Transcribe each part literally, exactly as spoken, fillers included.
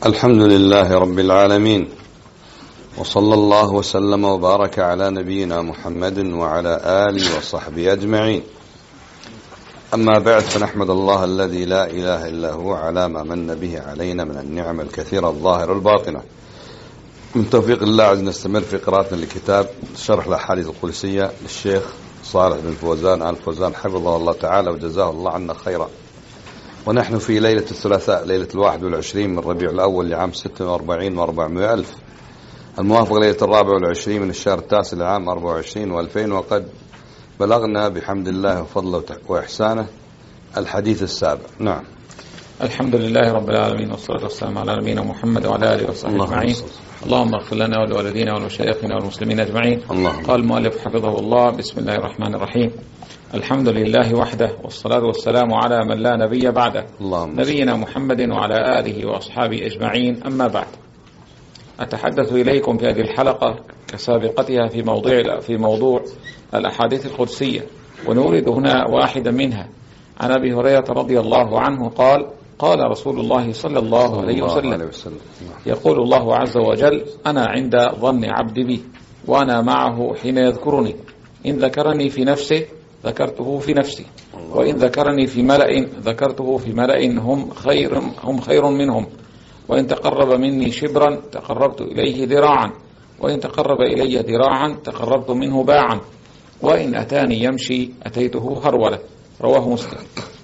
الحمد لله رب العالمين، وصلى الله وسلم وبارك على نبينا محمد وعلى آله وصحبه أجمعين. أما بعد، فنحمد الله الذي لا إله إلا هو على ما من به علينا من النعم الكثيرة الظاهرة الباطنة. من توفيق الله عز نستمر في قراءتنا لكتاب شرح الأحاديث القدسية للشيخ صالح بن فوزان آل فوزان حفظه الله تعالى وجزاه الله عنا خيرا. ونحن في ليلة الثلاثاء، ليلة الواحد والعشرين من ربيع الأول لعام ستة وأربعين وأربعمائة ألف، الموافق ليلة الرابع والعشرين من الشهر التاسع لعام أربعة وعشرين وألفين. وقد بلغنا بحمد الله وفضله وإحسانه الحديث السابع. نعم. الحمد لله رب العالمين، والصلاة والسلام على نبينا محمد وعلى آله وصحبه أجمعين. اللهم اغفر لنا ولوالدينا ولمشايخنا والمسلمين أجمعين. قال المؤلف حفظه الله: بسم الله الرحمن الرحيم. الحمد لله وحده، والصلاة والسلام على من لا نبي بعده، نبينا محمد وعلى آله وأصحابه أجمعين. أما بعد، أتحدث إليكم في هذه الحلقة كسابقتها في موضوع في موضوع الأحاديث القدسية، ونورد هنا واحدا منها عن أبي هريرة رضي الله عنه قال: قال رسول الله صلى الله عليه وسلم: يقول الله عز وجل: أنا عند ظن عبدي بي، وأنا معه حين يذكرني، إن ذكرني في نفسه ذكرته في نفسي، وإن ذكرني في ملأ ذكرته في ملأ هم خير هم خير منهم، وإن تقرب مني شبرا تقربت إليه ذراعا، وإن تقرب إلي ذراعا تقربت منه باعا، وإن أتاني يمشي أتيته هرولة. رواه مسلم.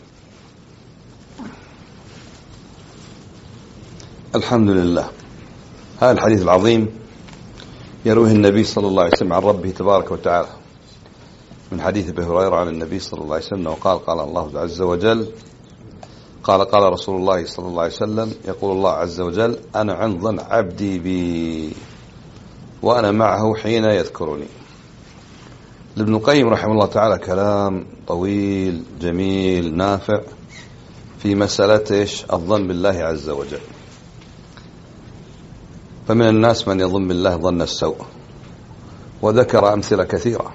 الحمد لله. هذا الحديث العظيم يرويه النبي صلى الله عليه وسلم عن ربه تبارك وتعالى، من حديث أبي هريرة عن النبي صلى الله عليه وسلم وقال: قال الله عز وجل قال قال رسول الله صلى الله عليه وسلم: يقول الله عز وجل: أنا عند ظن عبدي بي، وأنا معه حين يذكرني. لابن القيم رحمه الله تعالى كلام طويل جميل نافع في مسألة إيش الظن بالله عز وجل. فمن الناس من يظن بالله ظن السوء، وذكر أمثلة كثيرة.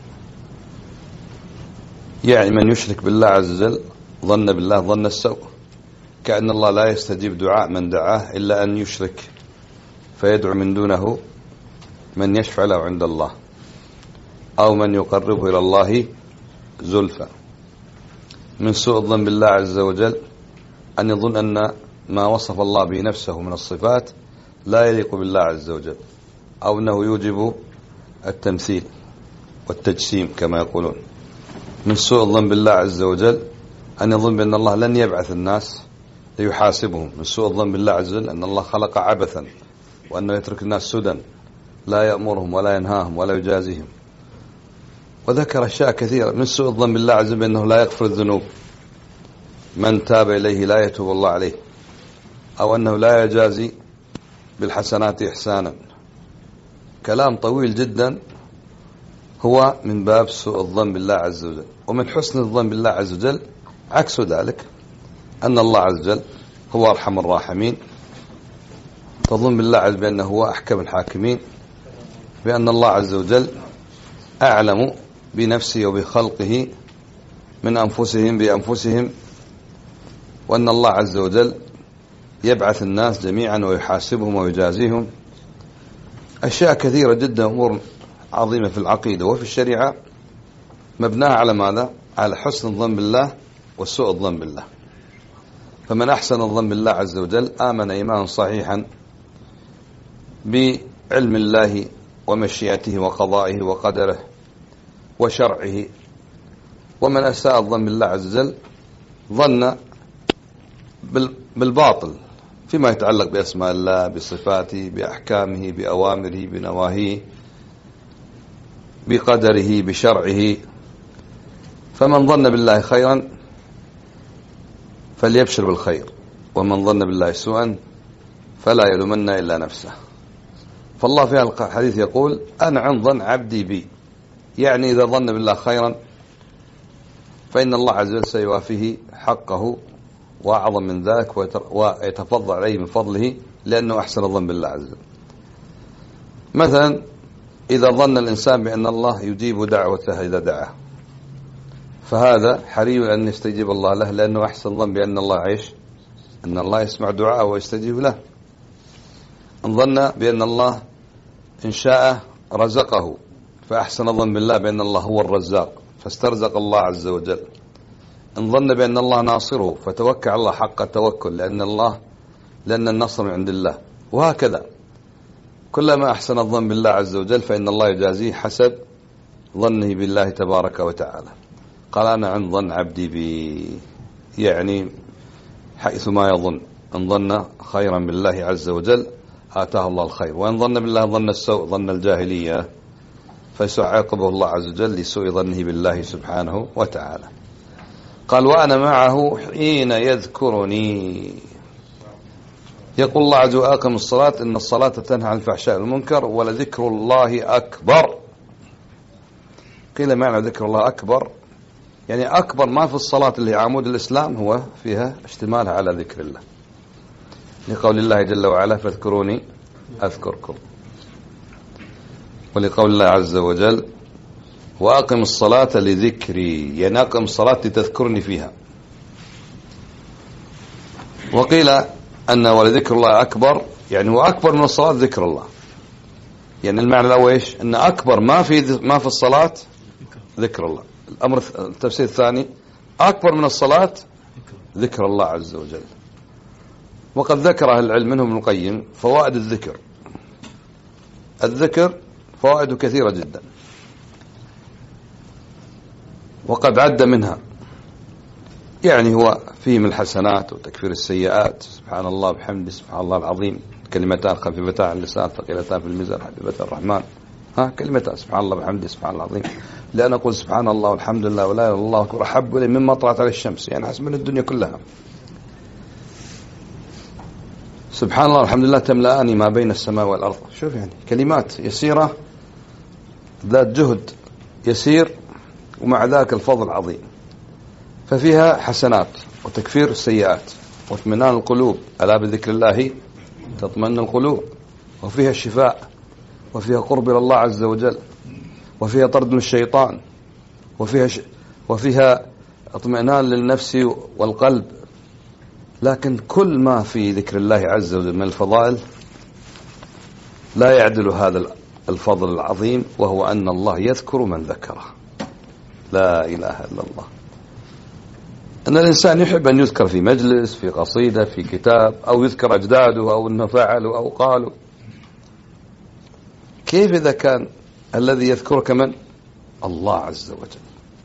يعني من يشرك بالله عز وجل ظن بالله ظن السوء، كأن الله لا يستجيب دعاء من دعاه إلا أن يشرك فيدعو من دونه من يشفع له عند الله، أو من يقربه إلى الله زلفى. من سوء الظن بالله عز وجل أن يظن أن ما وصف الله به نفسه من الصفات لا يليق بالله عز وجل، أو أنه يوجب التمثيل والتجسيم كما يقولون. من سوء الظن بالله عز وجل أن يظن بأن الله لن يبعث الناس ليحاسبهم. من سوء الظن بالله عز وجل أن الله خلق عبثا، وأنه يترك الناس سدى لا يأمرهم ولا ينهاهم ولا يجازيهم. وذكر أشياء كثيرة. من سوء الظن بالله عز وجل أنه لا يغفر الذنوب، من تاب إليه لا يتوب الله عليه، أو أنه لا يجازي بالحسنات إحسانا. كلام طويل جدا هو من باب سوء الظن بالله عز وجل. ومن حسن الظن بالله عز وجل عكس ذلك، أن الله عز وجل هو أرحم الراحمين، تظن بالله عز وجل بأنه هو أحكم الحاكمين، بأن الله عز وجل أعلم بنفسه وبخلقه من أنفسهم بأنفسهم، وأن الله عز وجل يبعث الناس جميعا ويحاسبهم ويجازيهم. أشياء كثيرة جدا، أمور عظيمة في العقيدة وفي الشريعة مبناها على ماذا؟ على حسن الظن بالله وسوء الظن بالله. فمن أحسن الظن بالله عز وجل آمن إيمانا صحيحا بعلم الله ومشيئته وقضائه وقدره وشرعه. ومن أساء الظن بالله عز وجل ظن بالباطل فيما يتعلق بأسماء الله، بصفاته، بأحكامه، بأوامره، بنواهيه، بقدره، بشرعه. فمن ظن بالله خيرا فليبشر بالخير، ومن ظن بالله سوءا فلا يلومن إلا نفسه. فالله في هذا الحديث يقول: أنا عند ظن عبدي بي، يعني إذا ظن بالله خيرا فإن الله عز وجل سيوافيه حقه وأعظم من ذلك، ويتفضل عليه من فضله لأنه أحسن الظن بالله عز وجل. مثلا إذا ظن الإنسان بأن الله يجيب دعوته إذا دعاه، فهذا حري أن يستجيب الله له، لأنه أحسن ظن بأن الله عيش أن الله يسمع دعاءه ويستجيب له. إن ظن بأن الله إن شاء رزقه فأحسن الظن بالله بأن الله هو الرزاق فاسترزق الله عز وجل. إن ظن بأن الله ناصره فتوكل على الله حق التوكل لأن الله لأن النصر من عند الله. وهكذا كلما أحسن الظن بالله عز وجل فإن الله يجازيه حسب ظنه بالله تبارك وتعالى. قال أنا عند ظن عبدي بي، يعني حيث ما يظن. إن ظن خيرا بالله عز وجل آتاه الله الخير، وإن ظن بالله ظن السوء ظن الجاهلية فسيعاقبه الله عز وجل لسوء ظنه بالله سبحانه وتعالى. قال وأنا معه حين يذكرني. يقول الله عز وجل أقم الصلاة إن الصلاة تنهى عن الفحشاء والمنكر ولذكر الله أكبر. قيل معنى ذكر الله أكبر يعني أكبر ما في الصلاة اللي عمود الإسلام هو فيها اشتمالها على ذكر الله، لقول الله جل وعلا فاذكروني أذكركم، ولقول الله عز وجل وأقم الصلاة لذكري، يعني أقم الصلاة لتذكرني فيها. وقيل أن ولذكر الله أكبر يعني هو أكبر من الصلاة ذكر الله، يعني المعنى الأول إيش؟ أن أكبر ما في ما في الصلاة ذكر الله. الأمر التفسير الثاني أكبر من الصلاة ذكر الله عز وجل. وقد ذكر أهل العلم منهم ابن القيم فوائد الذكر. الذكر فوائده كثيرة جدا وقد عد منها، يعني هو فيه من الحسنات وتكفير السيئات، سبحان الله بحمده سبحان الله العظيم، كلمتان خفيفتان على اللسان ثقيلتان في الميزان حبيبتان الرحمن. ها كلمتان سبحان الله بحمده سبحان الله العظيم، لأن أقول سبحان الله والحمد لله ولا إله إلا الله أكبر أحب إلي مما طلعت عليه الشمس، يعني حسب من الدنيا كلها. سبحان الله والحمد لله تملأني ما بين السماء والأرض. شوف يعني كلمات يسيرة ذات جهد يسير ومع ذاك الفضل عظيم، ففيها حسنات وتكفير السيئات واطمئنان القلوب، ألا بذكر الله تطمئن القلوب، وفيها الشفاء، وفيها قرب إلى الله عز وجل، وفيها طرد من الشيطان، وفيها ش... وفيها اطمئنان للنفس والقلب. لكن كل ما في ذكر الله عز وجل من الفضائل لا يعدل هذا الفضل العظيم، وهو أن الله يذكر من ذكره. لا إله إلا الله. أن الإنسان يحب أن يذكر في مجلس، في قصيدة، في كتاب، أو يذكر أجداده أو أنه فعلوا أو قالوا. كيف إذا كان الذي يذكرك من؟ الله عز وجل.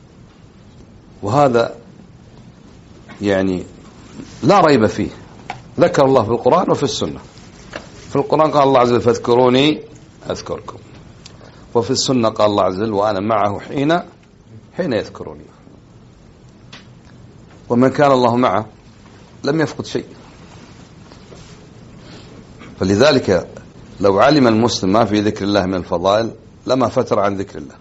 وهذا يعني لا ريب فيه، ذكر الله في القرآن وفي السنة. في القرآن قال الله عز وجل فاذكروني أذكركم، وفي السنة قال الله عز وجل وأنا معه حين حين يذكروني. ومن كان الله معه لم يفقد شيء. فلذلك لو علم المسلم ما في ذكر الله من الفضائل لما فتر عن ذكر الله.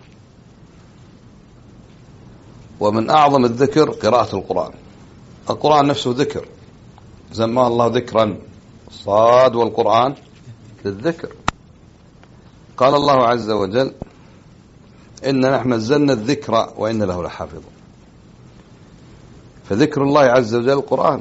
ومن أعظم الذكر قراءة القرآن. القرآن نفسه ذكر، سماه الله ذكرا، الصاد والقرآن للذكر. قال الله عز وجل إن نحن نزلنا الذكر وإن له لحافظ. فذكر الله عز وجل القرآن.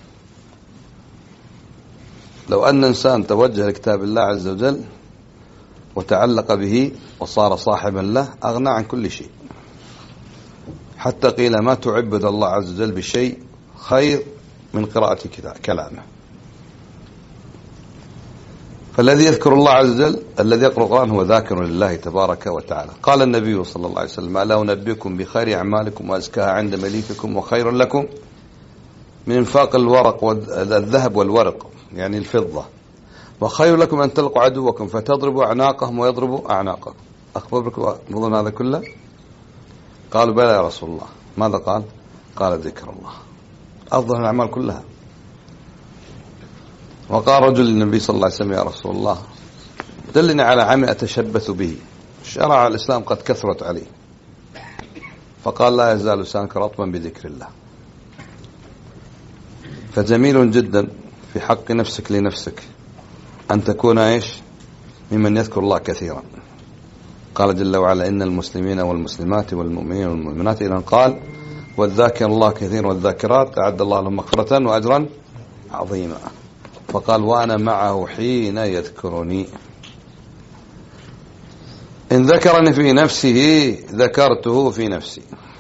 لو أن إنسان توجه لكتاب الله عز وجل وتعلق به وصار صاحبا له أغنى عن كل شيء، حتى قيل ما تعبد الله عز وجل بشيء خير من قراءة كلامه. فالذي يذكر الله عز وجل الذي يقرأ القرآن هو ذاكر لله تبارك وتعالى. قال النبي صلى الله عليه وسلم ألا أنبئكم بخير أعمالكم وأزكاها عند مليككم وخير لكم من انفاق الورق والذهب والورق، يعني الفضة، وخير لكم أن تلقوا عدوكم فتضربوا أعناقهم ويضربوا أعناقكم. أخبركم بظن هذا كله؟ قالوا بلى يا رسول الله. ماذا قال؟ قال ذكر الله أفضل الأعمال كلها. وقال رجل للنبي صلى الله عليه وسلم يا رسول الله دلني على عمل أتشبث به، شرع الإسلام قد كثرت عليه. فقال لا يزال لسانك رطبا بذكر الله. فجميل جدا في حق نفسك لنفسك أن تكون إيش؟ ممن يذكر الله كثيرا. قال جل وعلا إن المسلمين والمسلمات والمؤمنين والمؤمنات، إذن قال والذاكر الله كثير والذاكرات أعد الله لهم مغفرة وأجرا عظيما. فقال وأنا معه حين يذكرني. إن ذكرني في نفسه ذكرته في نفسي.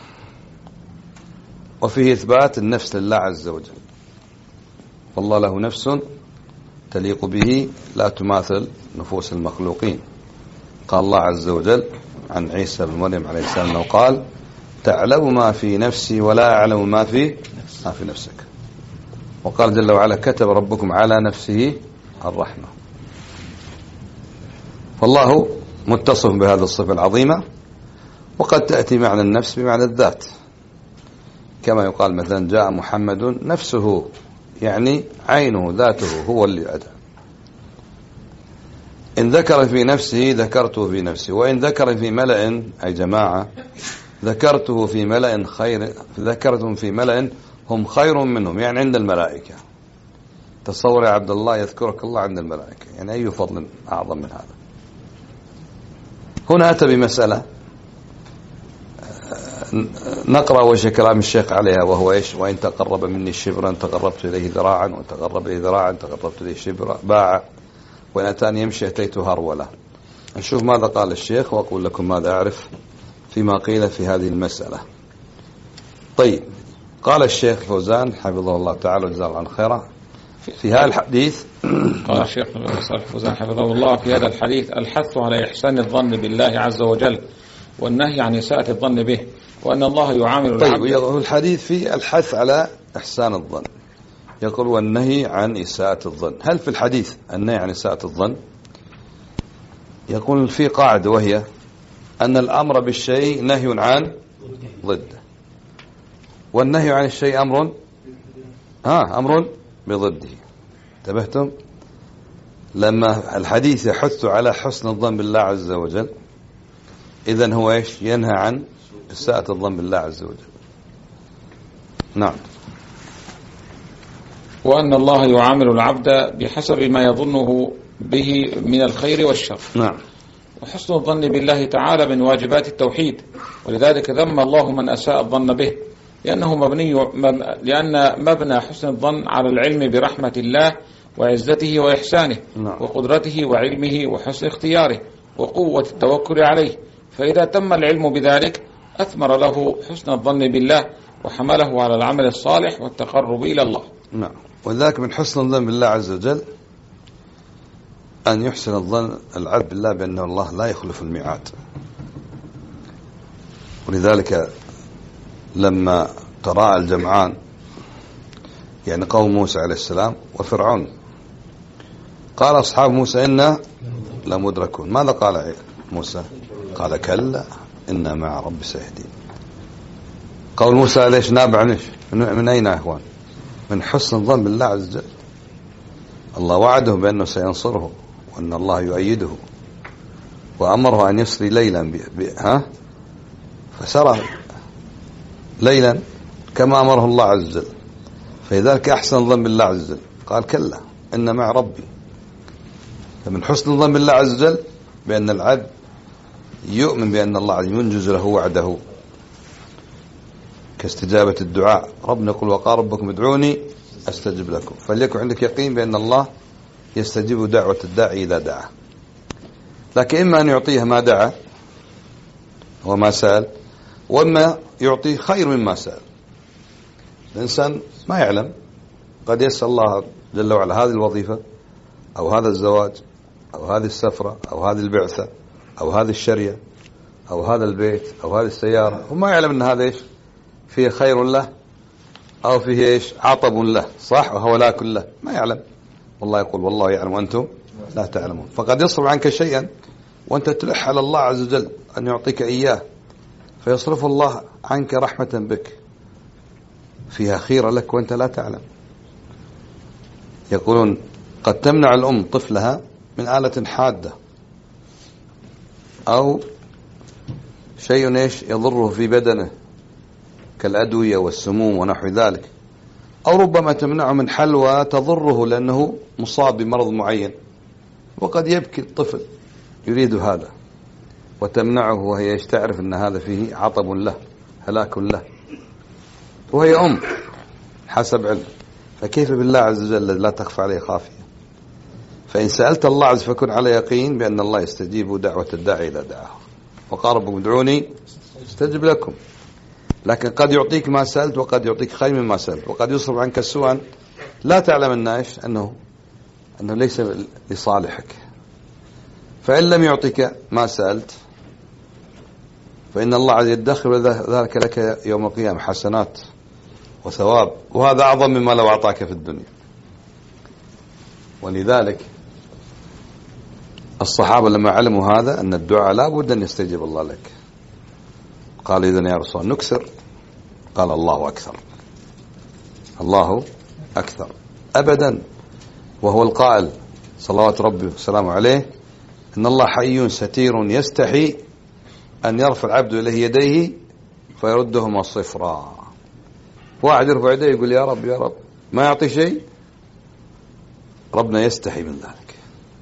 وفيه إثبات النفس لله عز وجل، والله له نفس تليق به لا تماثل نفوس المخلوقين. قال الله عز وجل عن عيسى بن مريم عليه السلام أنه قال تعلم ما في نفسي ولا أعلم ما في ما في نفسك. وقال جل وعلا كتب ربكم على نفسه الرحمة. فالله متصف بهذه الصفة العظيمة. وقد تأتي معنى النفس بمعنى الذات، كما يقال مثلا جاء محمد نفسه، يعني عينه ذاته هو اللي أتى. إن ذكر في نفسه ذكرته في نفسي، وإن ذكر في ملأ أي جماعة ذكرته في ملأ خير ذكرتهم في ملأ هم خير منهم، يعني عند الملائكة. تصور يا عبد الله يذكرك الله عند الملائكة، يعني أي فضل أعظم من هذا. هنا أتى بمسألة نقرأ وجه كلام الشيخ عليها، وهو إيش؟ وإن تقرب مني شبرا تقربت إليه ذراعا، وإن تقرب إليه ذراعا تقربت إليه شبرا باعا، وإن أتاني يمشي أتيته هرولا. نشوف ماذا قال الشيخ وأقول لكم ماذا أعرف فيما قيل في هذه المسألة. طيب، قال الشيخ فوزان حفظه الله تعالى وجزاه عن خيرا في هذا الحديث. قال الشيخ فوزان حفظه الله في هذا الحديث الحث على إحسان الظن بالله عز وجل، والنهي عن إساءة الظن به، وأن الله يعامل طيب العبد. الحديث في الحث على إحسان الظن، يقول والنهي عن إساءة الظن. هل في الحديث النهي عن إساءة الظن؟ يقول في قاعدة، وهي أن الأمر بالشيء نهي عن ضده، والنهي عن الشيء أمر ها أمر بضده. انتبهتم؟ لما الحديث يحث على حسن الظن بالله عز وجل، إذن هو إيش؟ ينهى عن إساءة الظن بالله عز وجل. نعم. وأن الله يعامل العبد بحسب ما يظنه به من الخير والشر. نعم. وحسن الظن بالله تعالى من واجبات التوحيد، ولذلك ذم الله من أساء الظن به، لأنه مبني لأن مبنى حسن الظن على العلم برحمة الله وعزته وإحسانه. نعم. وقدرته وعلمه وحسن اختياره وقوة التوكل عليه. فإذا تم العلم بذلك أثمر له حسن الظن بالله، وحمله على العمل الصالح والتقرب إلى الله. نعم. وذلك من حسن الظن بالله عز وجل أن يحسن الظن العبد بالله بأن الله لا يخلف الميعاد. ولذلك لما تراءى الجمعان، يعني قوم موسى عليه السلام وفرعون، قال أصحاب موسى إنا لمدركون. ماذا قال موسى؟ قال كلا إنا مع رب سيهدين. قول موسى ليش نابع نش من أين يا أخوان؟ من حسن الظن بالله عز وجل. الله وعده بأنه سينصره، وأن الله يؤيده، وأمره أن يسري ليلا ب... ب... ها فسرى ليلا كما أمره الله عز وجل. فلذلك أحسن الظن بالله عز وجل، قال كلا إن مع ربي. فمن حسن الظن بالله عز وجل بأن العبد يؤمن بأن الله ينجز له وعده، كاستجابة الدعاء. ربنا يقول وقال ربكم ادعوني أستجب لكم. فليكن عندك يقين بأن الله يستجيب دعوة الداعي إذا دعا. لكن إما أن يعطيه ما دعا وما سأل، وإما يعطيه خير مما سأل. الإنسان ما يعلم، قد يسأل الله جل وعلا هذه الوظيفة أو هذا الزواج أو هذه السفرة أو هذه البعثة أو هذه الشرية أو هذا البيت أو هذه السيارة، وما يعلم أن هذا إيش فيه خير له أو فيه إيش عطب له، صح، وهو لا كله ما يعلم. والله يقول والله يعلم وأنتم لا تعلمون. فقد يصرف عنك شيئا وأنت تلح على الله عز وجل أن يعطيك إياه، فيصرف الله عنك رحمة بك فيها خير لك وأنت لا تعلم. يقولون قد تمنع الأم طفلها من آلة حادة أو شيء إيش يضره في بدنه كالأدوية والسموم ونحو ذلك، أو ربما تمنعه من حلوى تضره لأنه مصاب بمرض معين، وقد يبكي الطفل يريد هذا وتمنعه وهي تعرف أن هذا فيه عطب له هلاك له، وهي أم حسب علم. فكيف بالله عز وجل لا تخفى عليه خافية؟ فإن سألت الله عز فكن على يقين بأن الله يستجيب دعوة الداعي إذا دعاه، وقال ربكم ادعوني استجب لكم. لكن قد يعطيك ما سألت وقد يعطيك خير مما سألت، وقد يصرف عنك سوءا لا تعلم الناش أنه أنه ليس لصالحك. فإن لم يعطيك ما سألت فإن الله عز يدخر ذلك لك يوم القيامة حسنات وثواب، وهذا أعظم مما لو أعطاك في الدنيا. ولذلك الصحابة لما علموا هذا أن الدعاء لا بد أن يستجيب الله لك، قال إذن يا رسول الله نكسر، قال الله أكثر، الله أكثر أبدا. وهو القائل صلوات ربي وسلامه عليه إن الله حي ستير يستحي أن يرفع العبد إليه يديه فيردهما صفرا. واحد يرفع يديه يقول يا رب يا رب ما يعطي شيء، ربنا يستحي من ذلك.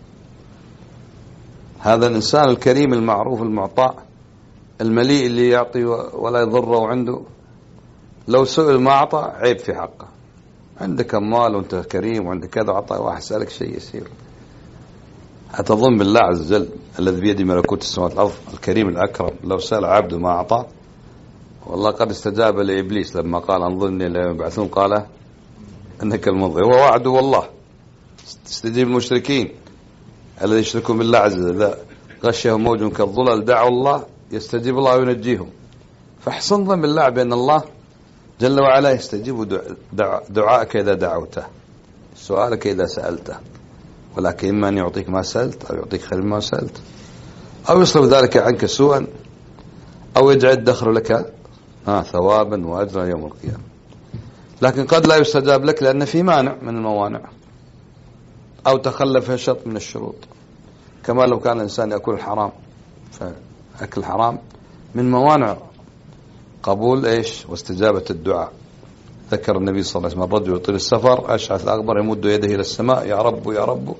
هذا الإنسان الكريم المعروف المعطاء المليء اللي يعطي ولا يضره عنده، لو سئل ما أعطى عيب في حقه. عندك أموال وأنت كريم وعندك كذا، أعطى واحد سألك شيء يسير، أتظن بالله عز وجل الذي بيده ملكوت السماوات والأرض الكريم الأكرم لو سأل عبده ما أعطى؟ والله قد استجاب لإبليس لما قال انظرني لا يبعثون، قال إنك المنظر. هو وعده والله استجيب المشركين الذي يشركون بالله عز وجل إذا غشهم موج كالظلل دعوا الله يستجيب الله وينجيهم. فاحسن ظن بالله بأن الله جل وعلا يستجيب دعائك إذا دعوته، سؤالك إذا سألته، ولكن إما أن يعطيك ما سألت أو يعطيك خير ما سألت، أو يصرف ذلك عنك سوءا، أو يجعل الدخل لك آه ثوابا وأجرا يوم القيامة. لكن قد لا يستجاب لك لأن في مانع من الموانع، أو تخلف شرط من الشروط، كما لو كان الإنسان يأكل الحرام، فأكل الحرام من موانع قبول إيش واستجابة الدعاء. ذكر النبي صلى الله عليه وسلم الرجل يطيل السفر أشعث أغبر يمد يده إلى السماء يا رب يا رب،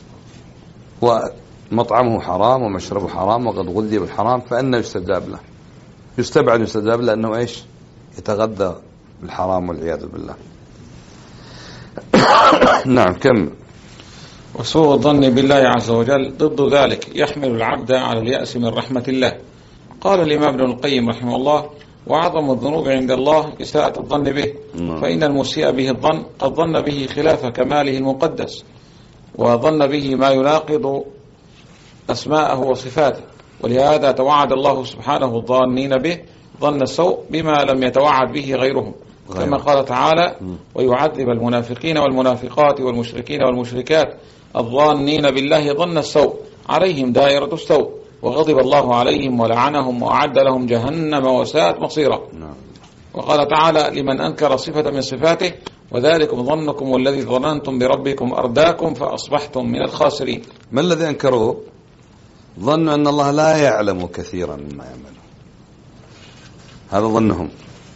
ومطعمه حرام ومشربه حرام وقد غذي بالحرام، فأنه يستجاب له، يستبعد يستجاب له أنه إيش يتغذى بالحرام والعياذ بالله. نعم كم. وسوء الظن بالله عز وجل ضد ذلك يحمل العبد على اليأس من رحمة الله. قال الإمام ابن القيم رحمه الله وأعظم الذنوب عند الله إساءة الظن به، فإن المسيء به الظن قد ظن به خلاف كماله المقدس، وظن به ما يناقض أسماءه وصفاته، ولهذا توعد الله سبحانه الظانين به ظن السوء بما لم يتوعد به غيرهم، كما قال تعالى ويعذب المنافقين والمنافقات والمشركين والمشركات الظانين بالله ظن السوء عليهم دائرة السوء، وغضب الله عليهم ولعنهم وأعد لهم جهنم وساءت مصيرا. وقال تعالى لمن أنكر صفة من صفاته وذلكم ظنكم والذي ظننتم بربكم أرداكم فأصبحتم من الخاسرين. ما الذي أنكروه؟ ظنوا أن الله لا يعلم كثيرا مما يعملون، هذا ظنهم.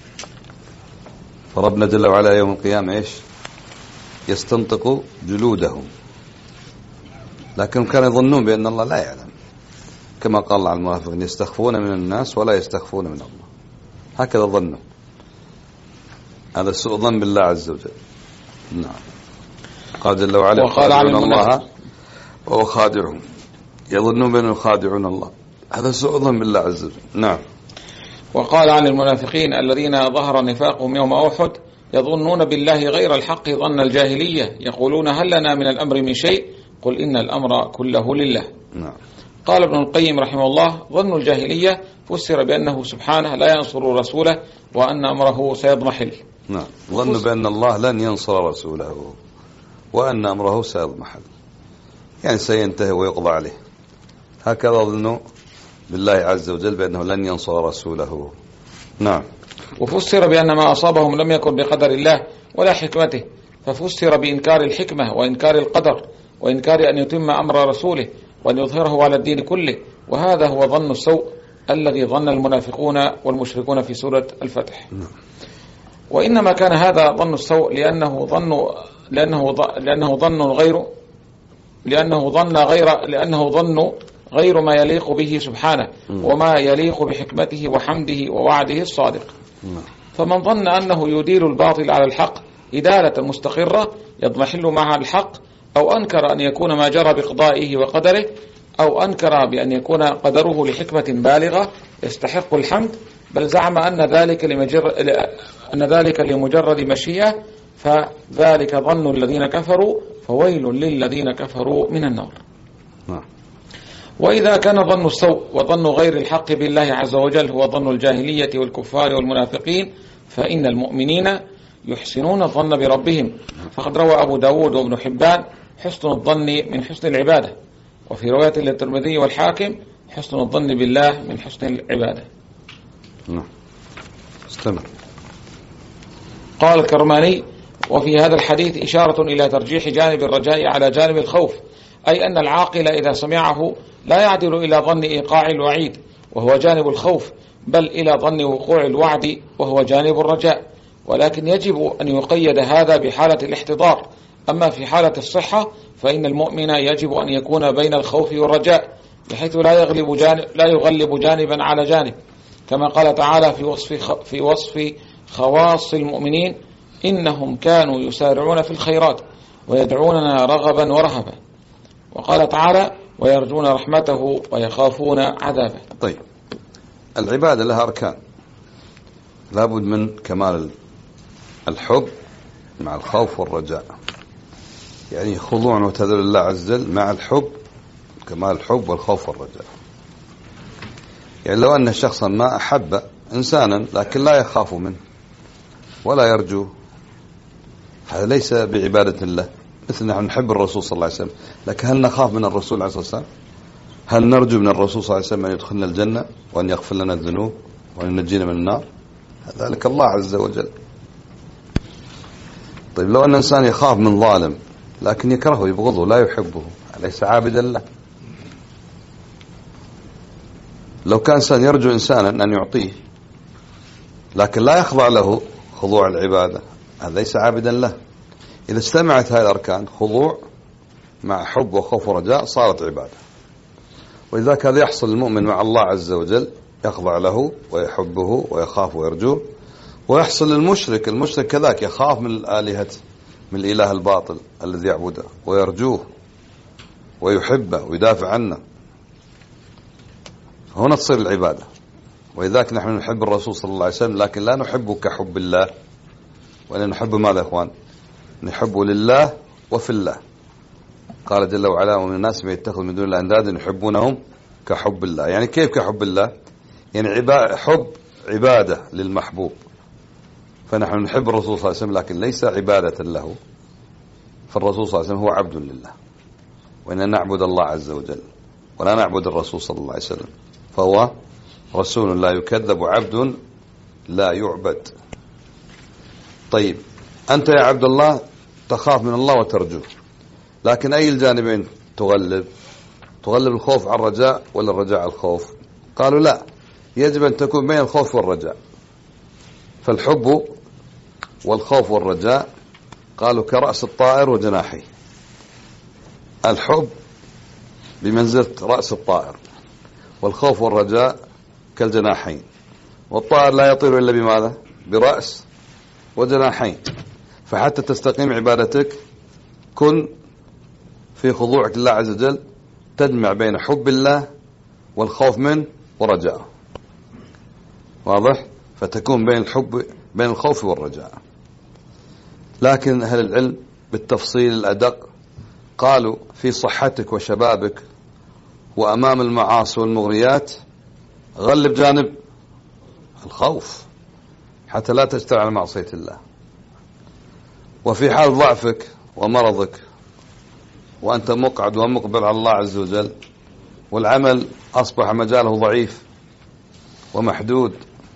فربنا جل وعلا يوم القيامة إيش يستنطق جلودهم، لكنهم كانوا يظنون بأن الله لا يعلم، كما قال الله عن المنافقين يستخفون من الناس ولا يستخفون من الله، هكذا ظنوا. هذا سوء ظن بالله عز وجل. نعم. قال جل وعلا وقال عن الله وهو خادعهم، يظنون بأنهم يخادعون الله، هذا سوء ظن بالله عز وجل. نعم. وقال عن المنافقين الذين ظهر نفاقهم يوم أحد يظنون بالله غير الحق ظن الجاهلية، يقولون هل لنا من الأمر من شيء قل إن الأمر كله لله. نعم. قال ابن القيم رحمه الله ظن الجاهلية فسر بأنه سبحانه لا ينصر رسوله وأن أمره سيضمحل. نعم. ظنوا بأن الله لن ينصر رسوله وأن أمره سيضمحل، يعني سينتهي ويقضى عليه، هكذا ظنوا بالله عز وجل بأنه لن ينصر رسوله. نعم. وفسر بأن ما أصابهم لم يكن بقدر الله ولا حكمته، ففسر بإنكار الحكمة وإنكار القدر وإنكار أن يتم أمر رسوله وأن يظهره على الدين كله، وهذا هو ظن السوء الذي ظن المنافقون والمشركون في سورة الفتح. وإنما كان هذا ظن السوء لأنه ظن لأنه لأنه ظن غير لأنه ظن غير لأنه ظن غير ما يليق به سبحانه وما يليق بحكمته وحمده ووعده الصادق. فمن ظن أنه يدير الباطل على الحق إدالة مستقرة يضمحل مع الحق أو أنكر أن يكون ما جرى بقضائه وقدره، أو أنكر بأن يكون قدره لحكمة بالغة يستحق الحمد، بل زعم أن ذلك لمجر... أن ذلك لمجرد مشيئة، فذلك ظن الذين كفروا، فويل للذين كفروا من النار. وإذا كان ظن السوء وظن غير الحق بالله عز وجل هو ظن الجاهلية والكفار والمنافقين، فإن المؤمنين يحسنون الظن بربهم، فقد روى أبو داود وابن حبان: حسن الظن من حسن العبادة. وفي رواية للترمذي والحاكم: حسن الظن بالله من حسن العبادة. نعم. استمر. قال الكرماني: وفي هذا الحديث إشارة إلى ترجيح جانب الرجاء على جانب الخوف، أي أن العاقل إذا سمعه لا يعدل إلى ظن إيقاع الوعيد وهو جانب الخوف، بل إلى ظن وقوع الوعد وهو جانب الرجاء، ولكن يجب أن يقيد هذا بحالة الاحتضار. أما في حالة الصحة فإن المؤمن يجب أن يكون بين الخوف والرجاء، بحيث لا يغلب جانب لا يغلب جانبا على جانب، كما قال تعالى في وصف في وصف خواص المؤمنين: إنهم كانوا يسارعون في الخيرات ويدعوننا رغبا ورهبا. وقال تعالى: ويرجون رحمته ويخافون عذابه. طيب، العبادة لها أركان، لابد من كمال الحب مع الخوف والرجاء، يعني خضوع وتذلل الله عز وجل مع الحب، كمال الحب والخوف والرجاء. يعني لو أن شخصا ما أحب إنسانا لكن لا يخاف منه ولا يرجو، هذا ليس بعبادة الله. مثل نحن نحب الرسول صلى الله عليه وسلم، لكن هل نخاف من الرسول عليه الصلاة والسلام؟ هل نرجو من الرسول صلى الله عليه وسلم أن يدخلنا الجنة وأن يغفر لنا الذنوب وأن ينجينا من النار؟ ذلك الله عز وجل. طيب، لو أن إنسان يخاف من ظالم لكن يكرهه يبغضه لا يحبه، أليس عابدا له؟ لو كان إنسان يرجو إنسانا أن يعطيه لكن لا يخضع له خضوع العبادة، هذا ليس عابدا له. إذا اجتمعت هذه الأركان، خضوع مع حب وخوف ورجاء، صارت عبادة. ولذلك هذا يحصل المؤمن مع الله عز وجل، يخضع له ويحبه ويخاف ويرجوه. ويحصل للمشرك، المشرك كذلك يخاف من الآلهة، من الإله الباطل الذي يعبده، ويرجوه ويحبه ويدافع عنه. هنا تصير العبادة. ولذلك نحن نحب الرسول صلى الله عليه وسلم، لكن لا نحبه كحب الله، ولا نحبه ماذا يا إخوان؟ نحبه لله وفي الله. قال جل وعلا: ومن الناس من يتخذ من دون الله أندادا يحبونهم كحب الله. يعني كيف كحب الله؟ يعني عبادة، حب عبادة للمحبوب. فنحن نحب الرسول صلى الله عليه وسلم لكن ليس عبادة له، فالرسول صلى الله عليه وسلم هو عبد لله، وإننا نعبد الله عز وجل ولا نعبد الرسول صلى الله عليه وسلم، فهو رسول لا يكذب، عبد لا يعبد. طيب، أنت يا عبد الله تخاف من الله وترجوه، لكن أي الجانبين تغلب؟ تغلب الخوف على الرجاء ولا الرجاء على الخوف؟ قالوا لا، يجب أن تكون بين الخوف والرجاء. فالحب والخوف والرجاء قالوا كرأس الطائر وجناحيه. الحب بمنزلة رأس الطائر، والخوف والرجاء كالجناحين. والطائر لا يطير إلا بماذا؟ برأس وجناحين. فحتى تستقيم عبادتك كن في خضوعك لله عز وجل تجمع بين حب الله والخوف منه ورجاءه. واضح؟ فتكون بين الحب بين الخوف والرجاء. لكن أهل العلم بالتفصيل الأدق قالوا في صحتك وشبابك وأمام المعاصي والمغريات غلب جانب الخوف حتى لا تجترع على معصية الله. وفي حال ضعفك ومرضك وأنت مقعد ومقبل على الله عز وجل والعمل أصبح مجاله ضعيف ومحدود،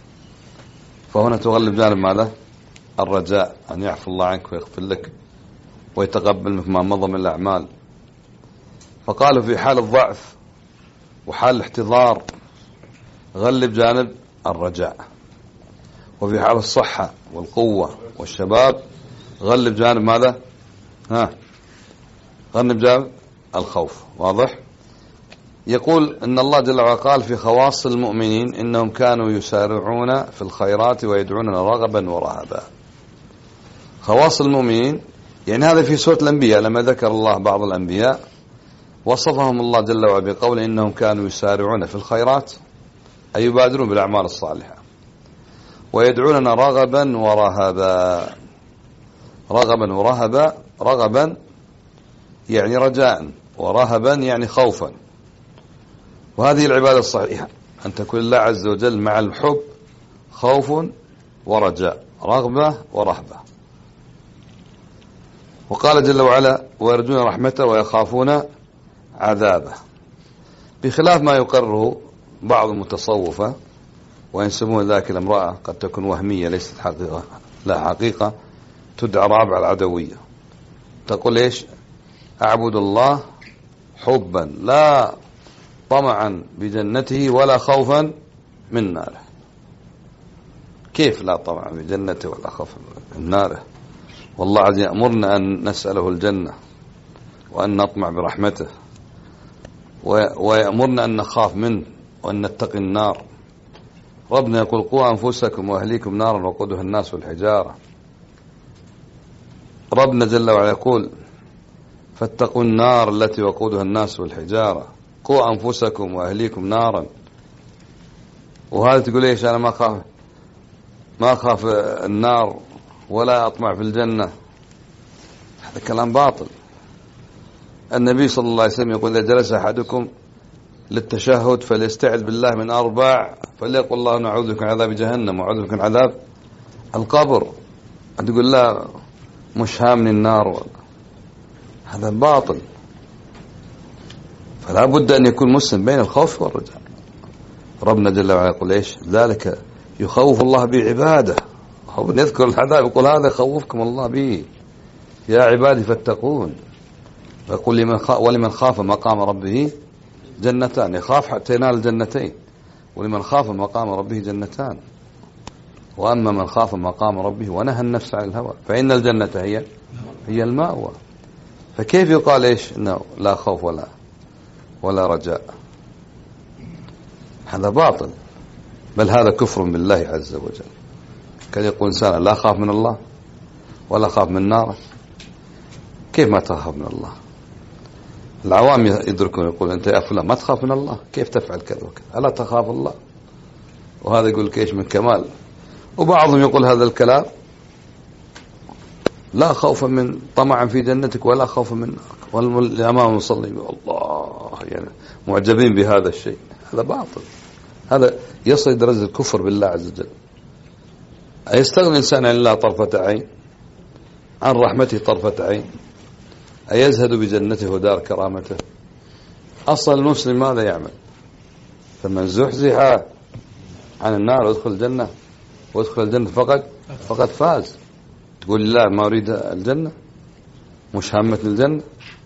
فهنا تغلب جانب ماذا؟ الرجاء، أن يعفو الله عنك ويغفر لك ويتقبل منك ما مضى من الأعمال. فقالوا في حال الضعف وحال الاحتضار غلب جانب الرجاء، وفي حال الصحة والقوة والشباب غلب جانب ماذا؟ ها غلب جانب الخوف. واضح؟ يقول إن الله جل وعلا قال في خواص المؤمنين إنهم كانوا يسارعون في الخيرات ويدعوننا رغبا ورهبا. خواص المؤمنين يعني هذا في سورة الأنبياء لما ذكر الله بعض الأنبياء وصفهم الله جل وعلا بقول إنهم كانوا يسارعون في الخيرات أي يبادرون بالأعمال الصالحة ويدعوننا رغبا ورهبا. رغبا ورهبا، رغبا يعني رجاء، ورهبا يعني خوفا. وهذه العبادة الصحيحة أن تكون الله عز وجل مع الحب خوف ورجاء، رغبة ورهبة. وقال جل وعلا ويرجون رحمته ويخافون عذابه، بخلاف ما يقرره بعض المتصوفة وينسبون ذاك الامرأة قد تكون وهمية ليست حقيقة، لا حقيقة، تدعى رابع العدوية. تقول إيش؟ أعبد الله حبا لا طمعا بجنته ولا خوفا من ناره. كيف لا طمعا بجنته ولا خوفا من ناره؟ والله عز يأمرنا أن نسأله الجنة وأن نطمع برحمته، ويأمرنا أن نخاف منه وأن نتقي النار. ربنا يقول قوا أنفسكم وأهليكم نارا وقودها الناس والحجارة. ربنا جل وعلا يقول فاتقوا النار التي وقودها الناس والحجارة، قوا أنفسكم وأهليكم نارا. وهذا تقول إيش؟ أنا ما أخاف ما أخاف النار ولا أطمع في الجنة. هذا كلام باطل. النبي صلى الله عليه وسلم يقول إذا جلس أحدكم للتشهد فليستعذ بالله من أربع، فليقول الله نعوذ بك من عذاب جهنم وأعوذ بك من عذاب القبر. تقول لا مش هامني النار، هذا باطل. فلا بد أن يكون مسلم بين الخوف والرجاء. ربنا جل وعلا يقول إيش؟ ذلك يخوف الله بعباده. هو يذكر العذاب يقول هذا يخوفكم الله به يا عبادي فاتقون. ويقول لمن خاف ولمن خاف مقام ربه جنتان، يخاف حتى ينال الجنتين، ولمن خاف مقام ربه جنتان. وأما من خاف مقام ربه ونهى النفس عن الهوى فإن الجنة هي هي المأوى. فكيف يقال إيش إنه لا خوف ولا ولا رجاء؟ هذا باطل، بل هذا كفر بالله عز وجل. كان يقول إنسان لا خاف من الله ولا خاف من ناره. كيف ما تخاف من الله؟ العوام يدركون يقول أنت يا فلان ما تخاف من الله، كيف تفعل كذا وكذا، ألا تخاف الله؟ وهذا يقول كيش من كمال. وبعضهم يقول هذا الكلام لا خوف من طمعا في جنتك ولا خوف من نارك، والأمام المصلي الله يعني معجبين بهذا الشيء. هذا باطل، هذا يصل درجة الكفر بالله عز وجل. أيستغني الإنسان عن الله طرفة عين، عن رحمته طرفة عين؟ أيزهد بجنته ودار كرامته؟ أصل المسلم ماذا يعمل؟ فمن زحزح عن النار وادخل الجنة وادخل الجنة فقد فقد فاز. تقول لا ما أريد الجنة، مش همة الجنة.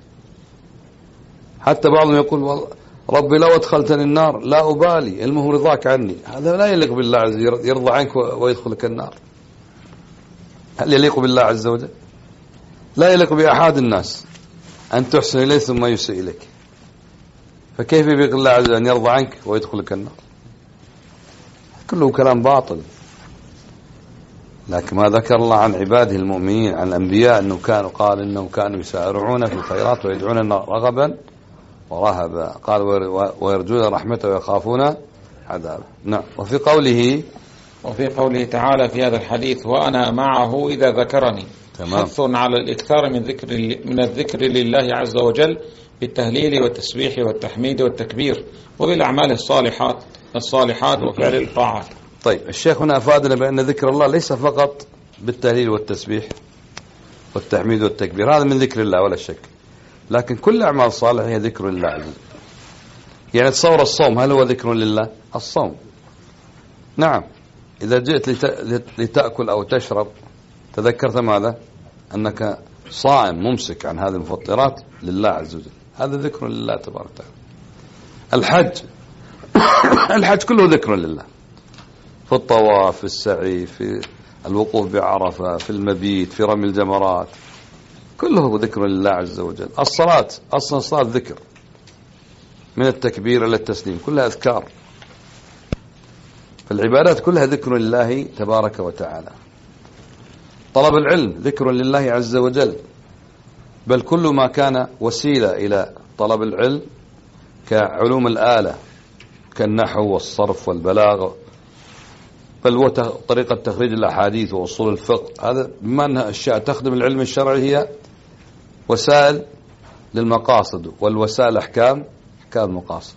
حتى بعضهم يقول والله ربي لو أدخلتني النار لا أبالي، المهم رضاك عني. هذا لا يليق بالله عز وجل، يرضى عنك ويدخلك النار. هل يليق بالله عز وجل؟ لا يليق بأحد الناس أن تحسن إليه ثم يسيء إليك. فكيف يليق الله عز وجل أن يرضى عنك ويدخلك النار؟ كله كلام باطل. لكن ما ذكر الله عن عباده المؤمنين عن الأنبياء أنه كانوا قال إنهم كانوا يسارعون في الخيرات ويدعون رغبا ورهبا. قال ويرجون رحمته ويخافون عذابه. نعم. وفي قوله وفي قوله تعالى في هذا الحديث وأنا معه إذا ذكرني، حث على الإكثار من ذكر من الذكر لله عز وجل بالتهليل والتسبيح والتحميد والتكبير وبالأعمال الصالحات الصالحات وفعل الطاعات. طيب الشيخ هنا أفادنا بأن ذكر الله ليس فقط بالتهليل والتسبيح والتحميد والتكبير، هذا من ذكر الله ولا شك، لكن كل أعمال صالحة هي ذكر لله عز وجل. يعني تصور الصوم هل هو ذكر لله؟ الصوم نعم، إذا جئت لتأكل أو تشرب تذكرت ماذا؟ أنك صائم ممسك عن هذه المفطرات لله عز وجل، هذا ذكر لله تبارك وتعالى. الحج الحج كله ذكر لله، في الطواف، في السعي، في الوقوف بعرفة، في المبيت، في رمي الجمرات، كله ذكر لله عز وجل. الصلاة أصلا الصلاة ذكر، من التكبير إلى التسليم كلها أذكار. فالعبادات كلها ذكر لله تبارك وتعالى. طلب العلم ذكر لله عز وجل، بل كل ما كان وسيلة إلى طلب العلم كعلوم الآلة كالنحو والصرف والبلاغة، بل هو طريقة تخريج الأحاديث وأصول الفقه، هذا بما أنها أشياء تخدم العلم الشرعي هي وسائل للمقاصد، والوسائل أحكام أحكام المقاصد.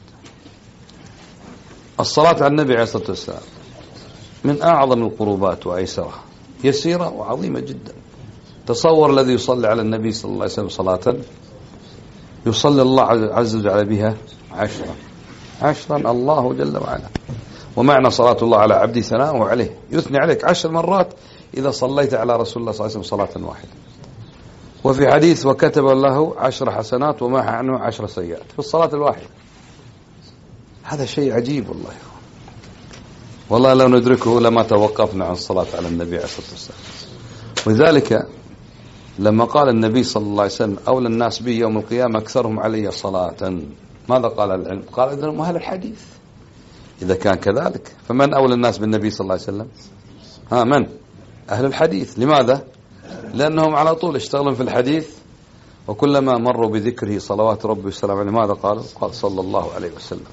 الصلاة على النبي عليه الصلاة والسلام من أعظم القربات وأيسرها، يسيرة وعظيمة جدا. تصور الذي يصلي على النبي صلى الله عليه وسلم صلاة يصلي الله عز وجل بها عشرا عشرا الله جل وعلا. ومعنى صلاة الله على عبده ثناءه عليه، يثني عليك عشر مرات إذا صليت على رسول الله صلى الله عليه وسلم صلاة واحدة. وفي حديث وكتب له عشر حسنات ومحى عنه عشر سيئات في الصلاة الواحدة. هذا شيء عجيب والله، والله لو ندركه لما توقفنا عن الصلاة على النبي عليه الصلاة والسلام. ولذلك لما قال النبي صلى الله عليه وسلم أولى الناس بي يوم القيامة أكثرهم علي صلاة، ماذا قال العلم؟ قال إذن أهل الحديث. إذا كان كذلك فمن أولى الناس بالنبي صلى الله عليه وسلم؟ ها من؟ أهل الحديث. لماذا؟ لأنهم على طول اشتغلوا في الحديث، وكلما مروا بذكره صلوات ربي والسلام عليه ماذا قالوا؟ قال صلى الله عليه وسلم.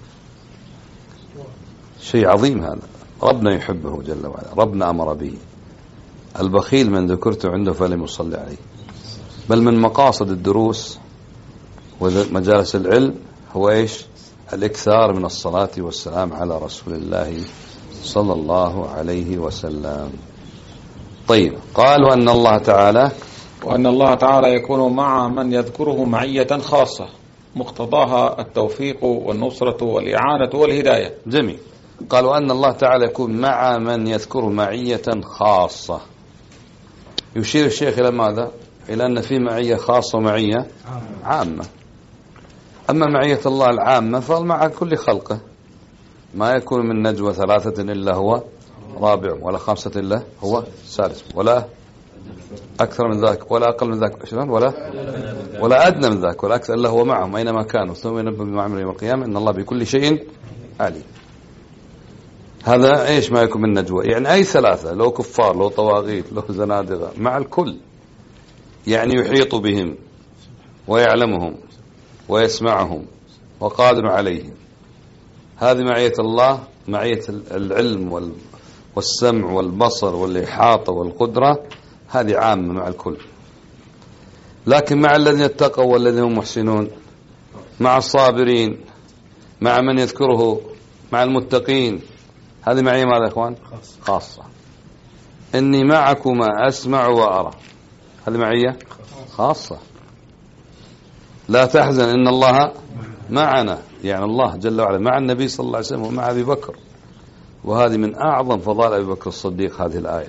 شيء عظيم هذا، ربنا يحبه جل وعلا، ربنا أمر به. البخيل من ذكرت عنده فلم يصلي عليه. بل من مقاصد الدروس ومجالس العلم هو إيش؟ الإكثار من الصلاة والسلام على رسول الله صلى الله عليه وسلم. طيب، قالوا أن الله تعالى وأن الله تعالى يكون مع من يذكره معية خاصة مقتضاها التوفيق والنصرة والإعانة والهداية. جميل. قالوا أن الله تعالى يكون مع من يذكره معية خاصة. يشير الشيخ إلى ماذا؟ إلى أن في معية خاصة ومعية عامة. أما معية الله العامة فمع كل خلقه، ما يكون من نجوى ثلاثة إلا هو رابع، ولا خمسة إلا هو سادس، ولا أكثر من ذلك ولا أقل من ذلك، ولا ولا أدنى من ذلك ولا أكثر إلا هو معهم أينما كانوا، ثم ينبه بما عملوا يوم القيامة إن الله بكل شيء عليم. هذا إيش ما يكون من نجوى؟ يعني أي ثلاثة، لو كفار لو طواغيت لو زنادقة، مع الكل، يعني يحيط بهم ويعلمهم ويسمعهم وقادر عليهم. هذه معية الله، معية العلم والسمع والبصر والإحاطة والقدرة، هذه عامة مع الكل. لكن مع الذين اتقوا والذين هم محسنون، مع الصابرين، مع من يذكره، مع المتقين، هذه معية ماذا يا إخوان؟ خاصة. إني معكما أسمع وأرى، هذه معية خاصة. لا تحزن إن الله معنا، يعني الله جل وعلا مع النبي صلى الله عليه وسلم ومع أبي بكر. وهذه من أعظم فضائل أبي بكر الصديق هذه الآية.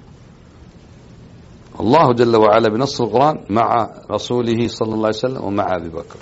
الله جل وعلا بنص القرآن مع رسوله صلى الله عليه وسلم ومع أبي بكر.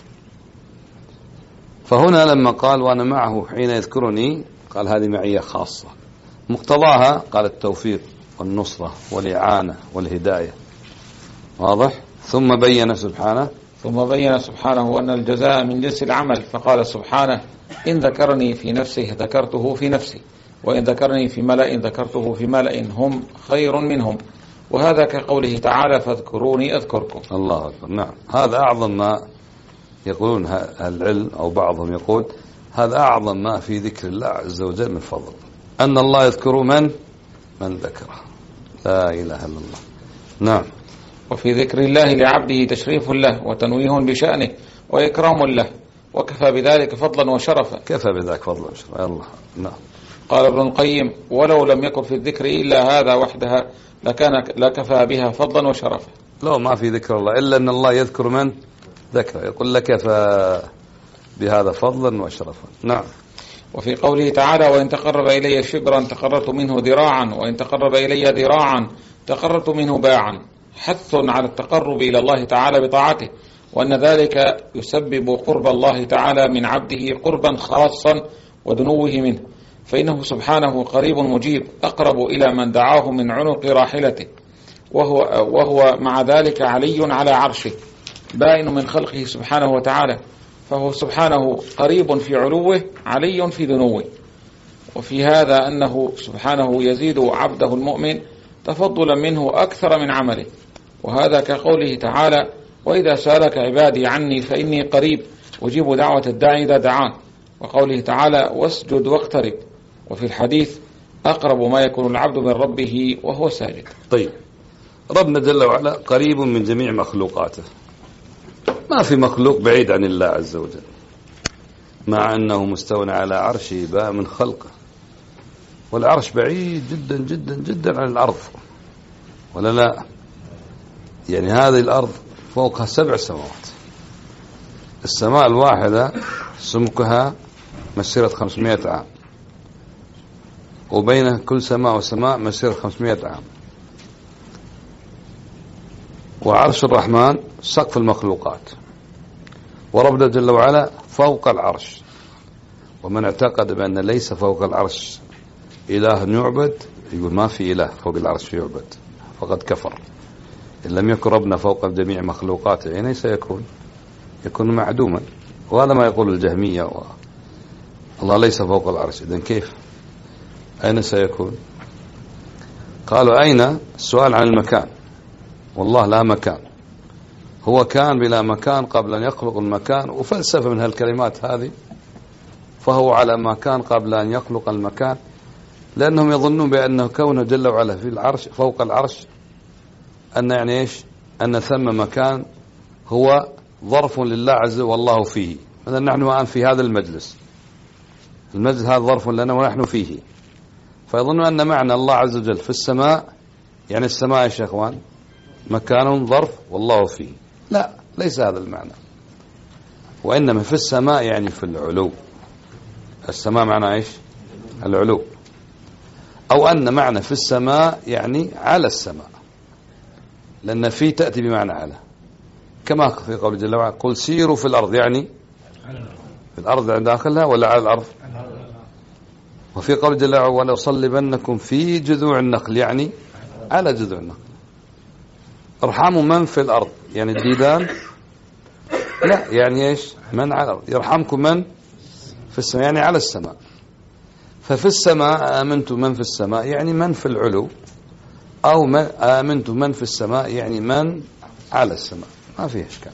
فهنا لما قال وأنا معه حين يذكرني، قال هذه معية خاصة، مقتضاها قال التوفيق والنصرة والإعانة والهداية. واضح؟ ثم بين سبحانه ثم بين سبحانه أن الجزاء من جنس العمل، فقال سبحانه إن ذكرني في نفسه ذكرته في نفسي، وإن ذكرني في ملأ ذكرته في ملأ هم خير منهم. وهذا كقوله تعالى فاذكروني أذكركم. الله أكبر. نعم، هذا أعظم ما يقولون العلم، أو بعضهم يقول هذا أعظم ما في ذكر الله عز وجل من فضل، أن الله يذكر من من ذكره. لا إله إلا الله. نعم. وفي ذكر الله لعبده تشريف له وتنويه بشأنه وإكرام له، وكفى بذلك فضلا وشرفا. كفى بذلك فضلا وشرفا. يا الله. نعم. قال ابن القيم ولو لم يكن في الذكر إلا هذا وحدها لكان لكفى بها فضلا وشرفا. لو ما في ذكر الله إلا أن الله يذكر من ذكر، يقول لك كفى بهذا فضلا وشرفا. نعم. وفي قوله تعالى وإن تقرب إلي شبرا تقربت منه ذراعا، وإن تقرب إلي ذراعا تقربت منه باعا، حث على التقرب إلى الله تعالى بطاعته، وأن ذلك يسبب قرب الله تعالى من عبده قربا خاصا ودنوه منه، فإنه سبحانه قريب مجيب أقرب إلى من دعاه من عنق راحلته، وهو, وهو مع ذلك علي على عرشه بائن من خلقه سبحانه وتعالى، فهو سبحانه قريب في علوه علي في دنوه. وفي هذا أنه سبحانه يزيد عبده المؤمن تفضلا منه أكثر من عمله، وهذا كقوله تعالى وإذا سألك عبادي عني فإني قريب أجيب دعوة الداعي إذا دعان، وقوله تعالى واسجد واقترب، وفي الحديث أقرب ما يكون العبد من ربه وهو ساجد. طيب، ربنا جل وعلا قريب من جميع مخلوقاته، ما في مخلوق بعيد عن الله عز وجل، مع أنه مستوى على عرشه باء من خلقه، والعرش بعيد جدا جدا جدا عن الأرض، ولا لا؟ يعني هذه الأرض فوقها سبع سماوات، السماء الواحدة سمكها مسيرة خمسمائة عام، وبين كل سماء وسماء مسيرة خمسمائة عام. وعرش الرحمن سقف المخلوقات، وربنا جل وعلا فوق العرش. ومن اعتقد بأن ليس فوق العرش إله يعبد يقول ما في إله فوق العرش يعبد فقد كفر. إن لم يكن ربنا فوق جميع مخلوقاته أين سيكون؟ يكون معدوما، وهذا ما يقول الجهمية و... الله ليس فوق العرش، إذن كيف؟ أين سيكون؟ قالوا أين؟ السؤال عن المكان، والله لا مكان، هو كان بلا مكان قبل أن يخلق المكان، وفلسفة من هالكلمات هذه، فهو على ما كان قبل أن يخلق المكان، لأنهم يظنون بأنه كونه جل وعلا في العرش فوق العرش أن يعني إيش؟ أن ثم مكان هو ظرف لله عز وجل والله فيه. مثلا نحن الآن في هذا المجلس، المجلس هذا ظرف لنا ونحن فيه، فيظنون أن معنى الله عز وجل في السماء يعني السماء يا شيخوان مكان ظرف والله فيه. لا، ليس هذا المعنى، وإنما في السماء يعني في العلو. السماء معنى إيش؟ العلو، أو أن معنى في السماء يعني على السماء، لأن في تأتي بمعنى على، كما في قول جل وعلا قل سيروا في الأرض، يعني في الأرض داخلها ولا على الأرض؟ وفي قول جل وعلا ولأصلبنكم في جذوع النخل، يعني على جذوع النخل. ارحموا من في الأرض يعني الديدان؟ لا، يعني إيش؟ من على الأرض. يرحمكم من في السماء يعني على السماء. ففي السماء آمنتم من في السماء يعني من في العلو، أو من آمنتم من في السماء يعني من على السماء، ما فيه إشكال.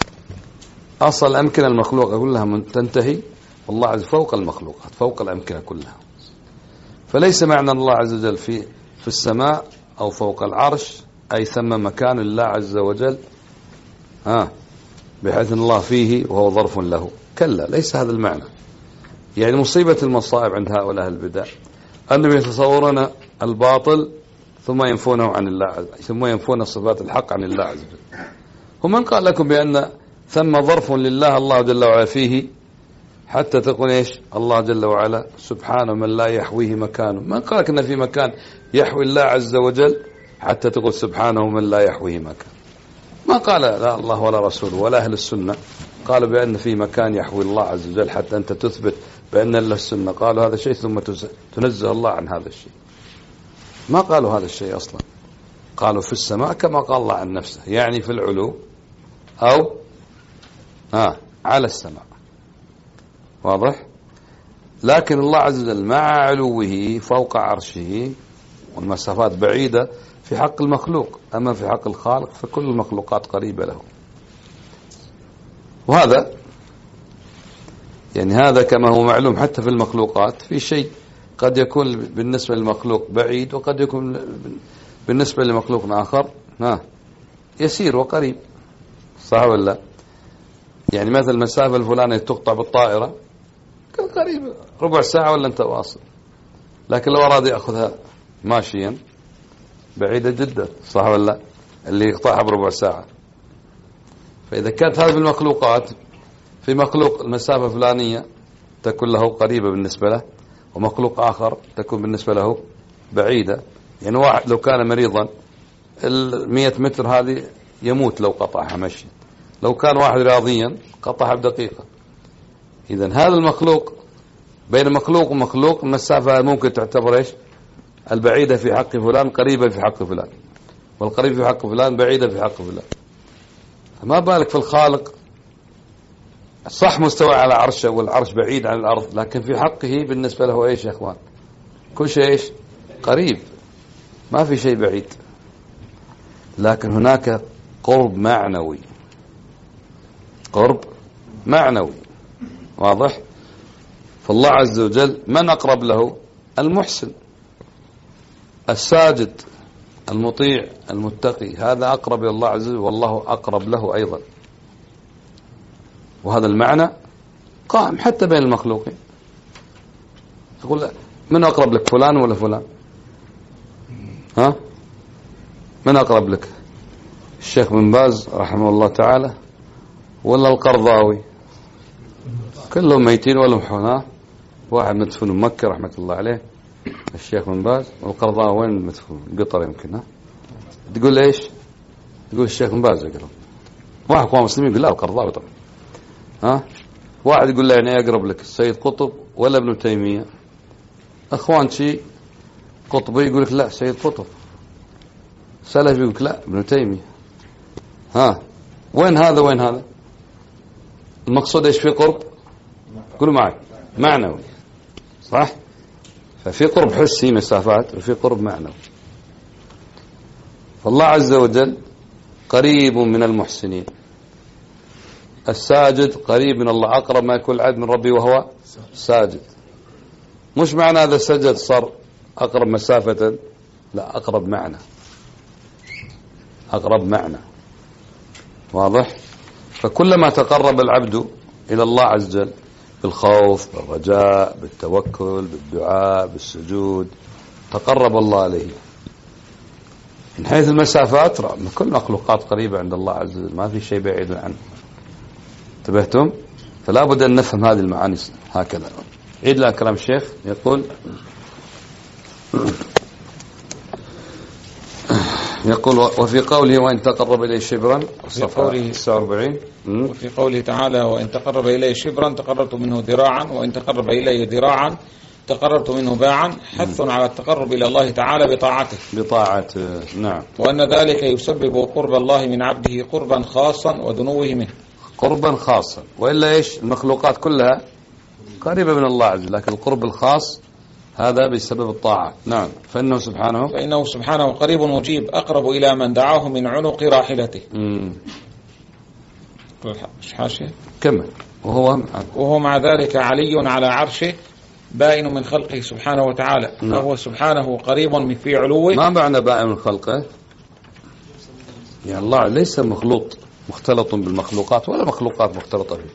أصل الأمكنة المخلوقة كلها تنتهي، والله عز فوق المخلوقات فوق الأمكنة كلها. فليس معنى الله عز وجل في في السماء أو فوق العرش أي ثم مكان الله عز وجل ها بحيث أن الله فيه وهو ظرف له، كلا، ليس هذا المعنى. يعني مصيبة المصائب عند هؤلاء البدع أنهم يتصورون الباطل ثم ينفونه عن الله، ثم ينفون صفات الحق عن الله عز وجل. ومن قال لكم بأن ثم ظرف لله الله جل وعلا فيه حتى تقول إيش؟ الله جل وعلا سبحانه من لا يحويه مكانه. من قال لك أن في مكان يحوي الله عز وجل حتى تقول سبحانه من لا يحويه مكان؟ ما قال لا الله ولا رسوله ولا أهل السنة قالوا بأن في مكان يحوي الله عز وجل حتى أنت تثبت بأن الله السنة قالوا هذا الشيء ثم تنزه الله عن هذا الشيء. ما قالوا هذا الشيء أصلا، قالوا في السماء كما قال الله عن نفسه، يعني في العلو أو آه على السماء. واضح؟ لكن الله عز وجل مع علوه فوق عرشه والمسافات بعيدة في حق المخلوق، أما في حق الخالق فكل المخلوقات قريبة له. وهذا يعني هذا كما هو معلوم حتى في المخلوقات، في شيء قد يكون بالنسبة للمخلوق بعيد وقد يكون بالنسبة لمخلوق آخر ها يسير وقريب، صح ولا؟ يعني مثل المسافة الفلانية تقطع بالطائرة كان قريب ربع ساعة ولا أنت واصل، لكن لو أراد يأخذها ماشيا بعيدة جدا، صح ولا؟ اللي يقطعها بربع ساعة. فإذا كانت هذه المخلوقات في مخلوق المسافة الفلانية تكون له قريبة بالنسبة له، ومخلوق آخر تكون بالنسبة له بعيدة. يعني واحد لو كان مريضا المية متر هذه يموت لو قطعها مشي، لو كان واحد رياضيا قطعها بدقيقة. إذن هذا المخلوق بين مخلوق ومخلوق المسافة ممكن تعتبر إيش؟ البعيدة في حق فلان قريبة في حق فلان، والقريب في حق فلان بعيدة في حق فلان. ما بالك في الخالق، صح مستوى على عرشه والعرش بعيد عن الأرض، لكن في حقه بالنسبة له إيش يا أخوان؟ كل شيء إيش؟ قريب، ما في شيء بعيد. لكن هناك قرب معنوي قرب معنوي. واضح؟ فالله عز وجل من أقرب له؟ المحسن الساجد المطيع المتقي، هذا أقرب إلى الله عز وجل، والله أقرب له أيضا. وهذا المعنى قائم حتى بين المخلوقين. تقول من أقرب لك، فلان ولا فلان؟ ها؟ من أقرب لك؟ الشيخ بن باز رحمه الله تعالى ولا القرضاوي؟ كلهم ميتين ولا محونا. واحد مدفون بمكة رحمة الله عليه الشيخ بن باز، والقرضاوي وين مدفون؟ قطر يمكن. ها؟ تقول ايش؟ تقول الشيخ بن باز يقرب. واحد قوام مسلمين يقول لا القرضاوي طبعا. ها؟ واحد يقول له يعني أقرب لك السيد قطب ولا ابن تيمية؟ أخوان شيء قطبي يقول لك لا سيد قطب، سلفي يقول لك لا ابن تيمية. ها؟ وين هذا وين هذا؟ المقصود ايش؟ في قرب، قولوا معي، معنوي، صح؟ ففي قرب حسي مسافات، وفي قرب معنوي. فالله عز وجل قريب من المحسنين، الساجد قريب من الله، أقرب ما يكون العبد من ربي وهو ساجد. مش معنى هذا سجد صار أقرب مسافة، لا، أقرب معنى، أقرب معنى. واضح؟ فكلما تقرب العبد إلى الله عز وجل بالخوف بالرجاء بالتوكل بالدعاء بالسجود تقرب الله إليه. من حيث المسافات كل المخلوقات قريبة عند الله عز وجل، ما في شيء بعيد عنه. انتبهتم؟ فلا بد أن نفهم هذه المعاني هكذا. عيد لنا كلام الشيخ يقول يقول وفي قوله وإن تقرب إليه شبرا، صفحة تسعة وأربعين، وفي قوله تعالى وإن تقرب إليه شبرا تقربت منه ذراعا، وإن تقرب إليه ذراعا تقربت منه باعا، حث على التقرب إلى الله تعالى بطاعته بطاعته. نعم. وأن ذلك يسبب قرب الله من عبده قربا خاصا ودنوه منه قربا خاصا. وإلا إيش؟ المخلوقات كلها قريبة من الله عز وجل، لكن القرب الخاص هذا بسبب الطاعة. نعم. فإنه سبحانه فإنه سبحانه قريب مجيب أقرب إلى من دعاه من عنق راحلته. حاشية كمل. وهو وهو مع ذلك علي على عرشه بائن من خلقه سبحانه وتعالى. نعم. فهو سبحانه قريب من في علوه. ما معنى بائن من خلقه؟ يعني الله ليس مخلوط مختلط بالمخلوقات ولا مخلوقات مختلطة به.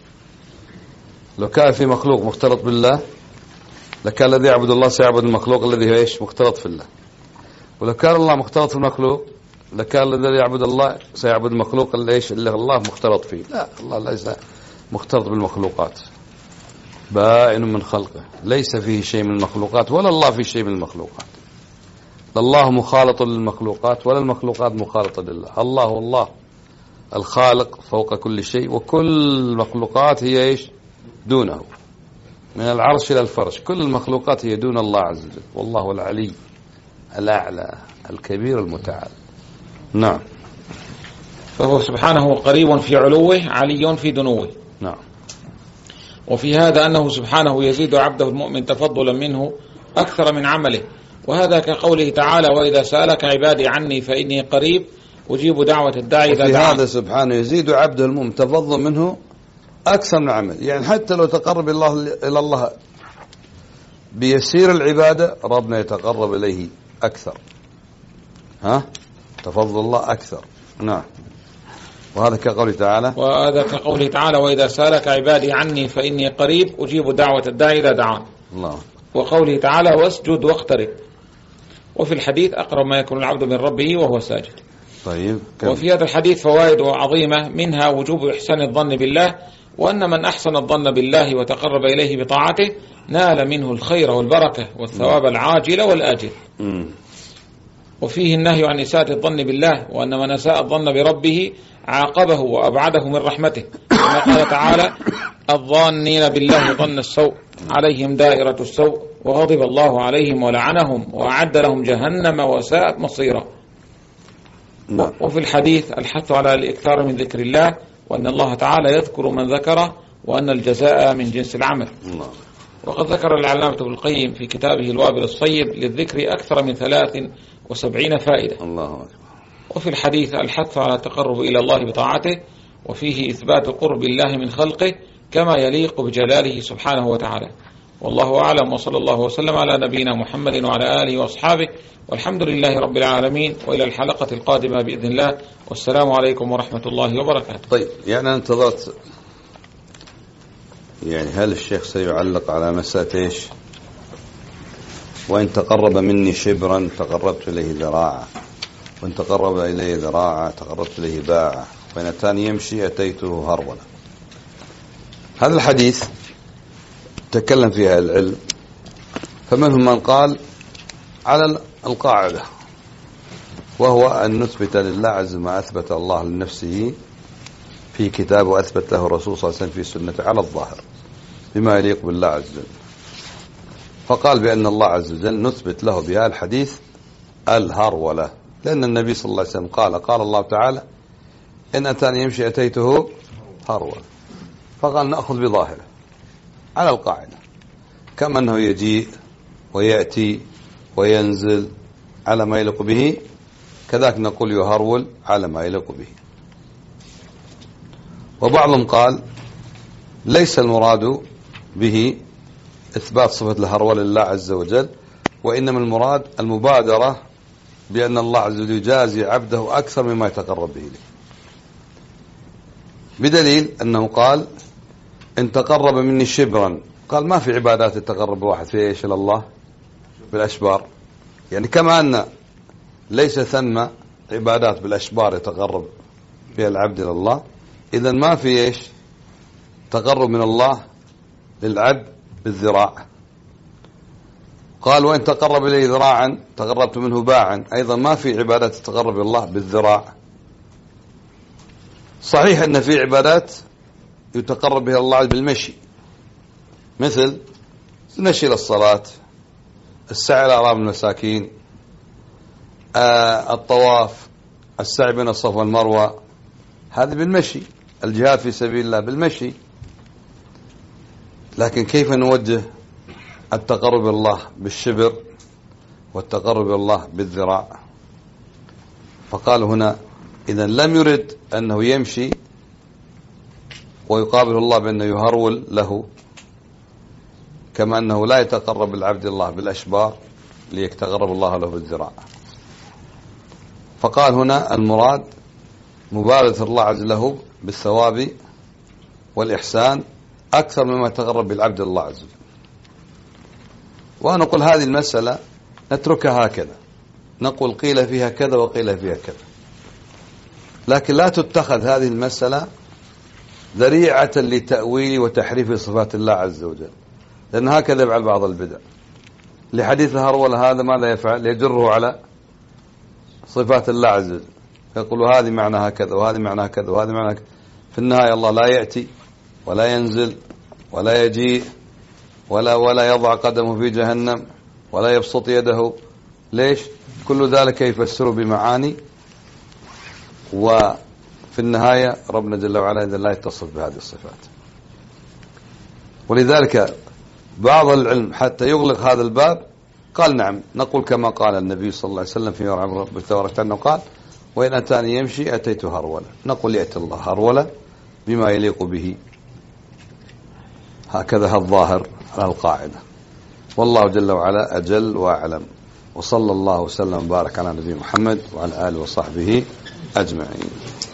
لو كان في مخلوق مختلط بالله لكان الذي يعبد الله سيعبد المخلوق الذي هو ايش؟ مختلط في الله. ولو كان الله مختلط في المخلوق لكان الذي يعبد الله سيعبد المخلوق اللي ايش؟ اللي الله مختلط فيه. لا، الله ليس مختلط بالمخلوقات، بائن من خلقه، ليس فيه شيء من المخلوقات ولا الله في شيء من المخلوقات. لا الله مخالط للمخلوقات ولا المخلوقات مخالطة لله. الله هو الله الخالق فوق كل شيء، وكل المخلوقات هي ايش؟ دونه، من العرش إلى الفرش، كل المخلوقات هي دون الله عز وجل، والله العلي الأعلى الكبير المتعال. نعم. فهو سبحانه قريب في علوه علي في دنوه. نعم. وفي هذا أنه سبحانه يزيد عبده المؤمن تفضلا منه أكثر من عمله، وهذا كقوله تعالى وإذا سألك عبادي عني فإني قريب أجيب دعوة الداعي إذا دعان. هذا سبحانه يزيد عبده المؤمن تفضل منه أكثر من عمل. يعني حتى لو تقرب الله إلى الله بيسير العبادة ربنا يتقرب إليه أكثر. ها؟ تفضل الله أكثر. نعم. وهذا كقوله تعالى وهذا كقوله تعالى وإذا سألك عبادي عني فإني قريب أجيب دعوة الداعي إذا دعان. الله. وقوله تعالى واسجد واقترب. وفي الحديث أقرب ما يكون العبد من ربه وهو ساجد. طيب. كم. وفي هذا الحديث فوائد عظيمة، منها وجوب إحسان الظن بالله، وأن من أحسن الظن بالله وتقرب إليه بطاعته نال منه الخير والبركة والثواب العاجل والآجل. م. وفيه النهي عن إساءة الظن بالله، وأن من أساء الظن بربه عاقبه وأبعده من رحمته، كما قال تعالى الظانين بالله ظن السوء عليهم دائرة السوء وغضب الله عليهم ولعنهم وأعد لهم جهنم وساءت مصيرا. م. وفي الحديث الحث على الإكثار من ذكر الله، وأن الله تعالى يذكر من ذكره، وأن الجزاء من جنس العمل. الله. وقد ذكر العلامة ابن القيم في كتابه الوابل الصيب للذكر أكثر من ثلاث وسبعين فائدة. الله أكبر. وفي الحديث الحث على التقرب إلى الله بطاعته، وفيه إثبات قرب الله من خلقه كما يليق بجلاله سبحانه وتعالى. والله أعلم، وصلى الله وسلم على نبينا محمد وعلى آله وأصحابه، والحمد لله رب العالمين، وإلى الحلقة القادمة بإذن الله، والسلام عليكم ورحمة الله وبركاته. طيب، يعني أنا انتظرت، يعني هل الشيخ سيعلق على مسألة إيش؟ وإن تقرب مني شبرا تقربت إليه ذراعا، وإن تقرب إليه ذراعا تقربت إليه باعا، وإن أتاني يمشي أتيته هرولا. هذا الحديث تكلم فيها العلم، فمنهم من قال على القاعدة، وهو أن نثبت لله عز ما أثبت الله لنفسه في كتاب وأثبت له الرسول صلى الله عليه وسلم في سنة على الظاهر بما يليق بالله عز وجل. فقال بأن الله عز وجل نثبت له بهذا الحديث الهرولة، لأن النبي صلى الله عليه وسلم قال قال الله تعالى إن أتاني يمشي أتيته هرولة، فقال نأخذ بظاهره على القاعدة، كما أنه يجيء ويأتي وينزل على ما يليق به، كذلك نقول يهرول على ما يليق به. وبعضهم قال ليس المراد به إثبات صفة الهرول لله عز وجل، وإنما المراد المبادرة بأن الله عز وجل يجازي عبده أكثر مما يتقرب به إليه، بدليل أنه قال إن تقرب مني شبرا، قال ما في عبادات يتقرب واحد في إيش إلى الله بالأشبار، يعني كما أن ليس ثم عبادات بالأشبار يتقرب فيها العبد إلى الله، إذا ما في إيش تقرب من الله للعبد بالذراع. قال وإن تقرب إليه ذراعا تقربت منه باعا، أيضا ما في عبادات تتقرب إلى الله بالذراع. صحيح أن في عبادات يتقرب بها الله بالمشي، مثل المشي للصلاة، السعي إلى أرام المساكين، آه الطواف، السعي بين الصفا والمروة، هذا بالمشي، الجهاد في سبيل الله بالمشي. لكن كيف نوجه التقرب إلى الله بالشبر والتقرب إلى الله بالذراع؟ فقال هنا إذا لم يرد أنه يمشي ويقابل الله بأنه يهرول له، كما أنه لا يتقرب العبد الله بالأشبار ليتقرب الله له بالذراع. فقال هنا المراد مبادرة الله عز له بالثواب والإحسان أكثر مما يتقرب بالعبد الله عز وجل. وأنا أقول هذه المسألة نتركها هكذا، نقول قيل فيها كذا وقيل فيها كذا، لكن لا تتخذ هذه المسألة ذريعة لتأويل وتحريف صفات الله عز وجل، لأن هكذا يفعل بعض البدع. لحديث الهرولة هذا ماذا يفعل؟ يجره على صفات الله عز وجل، يقول هذه معناها كذا وهذه معناها كذا وهذه معناها كذا. في النهاية الله لا يأتي ولا ينزل ولا يجيء ولا ولا يضع قدمه في جهنم ولا يبسط يده. ليش؟ كل ذلك يفسره بمعاني، وفي النهاية ربنا جل وعلا إذا لا يتصف بهذه الصفات. ولذلك بعض العلم حتى يغلق هذا الباب قال نعم نقول كما قال النبي صلى الله عليه وسلم في رب تبارك أنه قال وإن أتاني يمشي أتيت هرولا، نقول يأتي الله هرولا بما يليق به، هكذا الظاهر على القاعدة. والله جل وعلا أجل وأعلم، وصلى الله وسلم وبارك على نبي محمد وعلى آله وصحبه أجمعين.